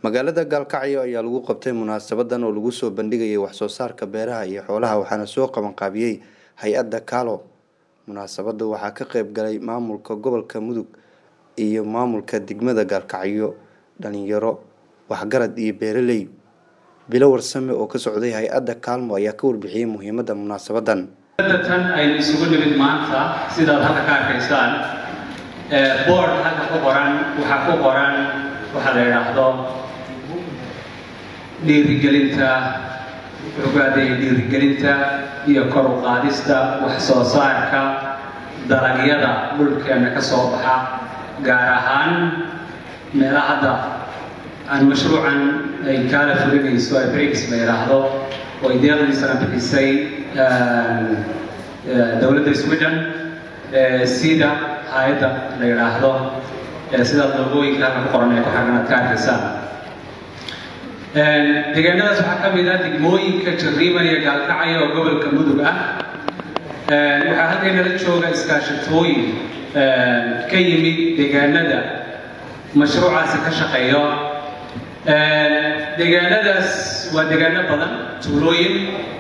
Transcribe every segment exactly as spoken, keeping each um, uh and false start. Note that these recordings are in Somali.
magaalada Gaalkacyo ayaa lagu qabtay munaasabadan oo lagu soo bandhigay wax soo saarka beeraha iyo xoolaha waxaana soo qaban qaabiyay hay'adda Kalo. Munaasabada waxaa ka qayb galay maamulka gobolka Mudug iyo maamulka degmada Gaalkacyo, dhalinyaro, waxgarad iyo beeraley. Bilo warsame oo ka socday hay'adda Kaalmo ayaa ka warbixiyay muhiimadda munaasabadan. tan ay isugu nimid maanta sida halka ka arkaysaan ee board halka ku qoran waxa ku qoran waxa la yiraahdo dhiirigelinta rogaadaya dhiirigelinta iyo kor u qaadista wax soo saarka dalagyada dhulkeena ka soo baxa gaar ahaan meelaha hadda aan mashruucan ay kala fulinayso ay breaks la yiraahdo oo ideeyada sana bixisay dawladda Sweden sida hay'adda la yiraahdo sida dawooyinka ku qoran ee ku xirnaa kaarkiisa ee deegaanada waxa ka mid ah degmooyinka Jariiban iyo Gaalkacyo oo gobolka Mudug ah ee waxa halkan la jooga iskaashatooyin ee ka yimid deegaanada mashruucaasi ka shaqeeyo ee deegaanadaas waa deegaano badan tuulooyin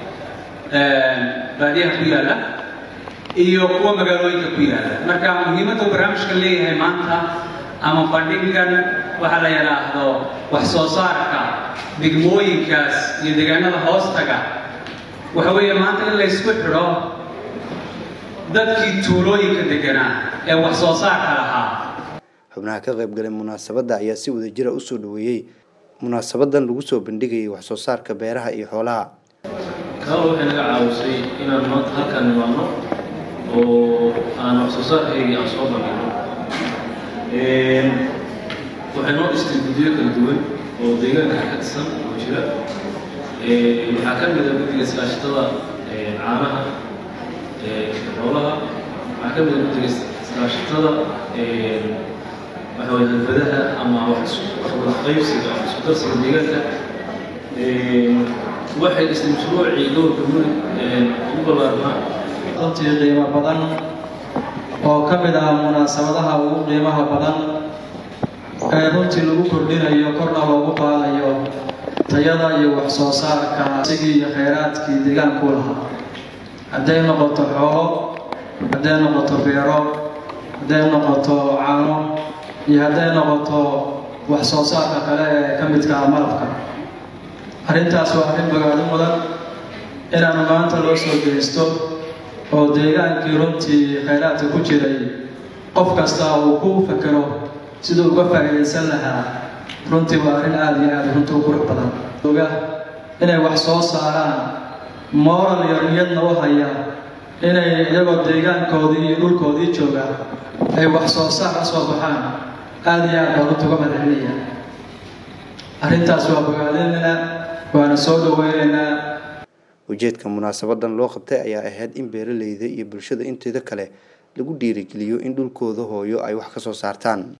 ee baadiyaha ku yaala iyo kuwa magaalooyinka ku yaala marka muhiimadda barnaamijka leeyahay maanta ama bandhigan waxa la yiraahdo wax soo saarka degmooyinkaas iyo deegaanada hoostaga waxa weeye maanta in la isku xiro dadkii tuulooyinka deganaa ee wax soo saarka lahaa. xubnaha ka qayb galay munaasabada ayaa si wadajir ah u soo dhaweeyay munaasabadan lagu soo bandhigay wax soo saarka beeraha iyo xoolaha. Kalo waxay naga caawisay inaan maanta halkan nimaano oo aan wax soo saarkayga aan soo bandhigno ee waxay noo distribuutiyo kala duwan oo deegaanka ka tirsan oo jira ee waxa ka mid ah guddiga iskaashatada ee caanaha ee xoolaha waxa ka mid ah guddiga iskaashatada ee waxa weeye halbadaha ama wax wada qaybsiga isku darsiga deegaanka ee waxay ismashruuci dowladda Mudug ee ugu ballaaran runtii qiimo badan oo ka mid ah munaasabadaha ugu qiimaha badan ee runtii lagu kordhinayo korna loogu qaadayo tayada iyo wax soo saarka sigii iyo kheyraadkii deegaanku lahaa hadday noqoto xoolo hadday noqoto beero hadday noqoto caano iyo hadday noqoto wax soo saarka kale ee ka midka ah malabka. arrintaas waa arrin bogaado mudan inaan maanta loo soo geysto oo deegaankii runtii kheyraadka ku jiray qof kasta uu ku fakaro sidoo uga faa'iideysan lahaa runtii waa arrin aad iyo aad runtii u qurux badan oga inay wax soo saaraan moral iyo niyadna u haya inay iyagoo deegaankoodii iyo dhulkoodii jooga ay wax soo saar ka soo baxaan aad iyo aad runtii uga madaxinaya. arrintaas waa bogaadinayna waana soo dhaweynaynaa. ujeedka munaasabadan loo qabtay ayaa ahayd in beeraleyda iyo bulshada inteeda kale lagu dhiirigeliyo in dhulkooda hooyo ay wax ka soo saartaan.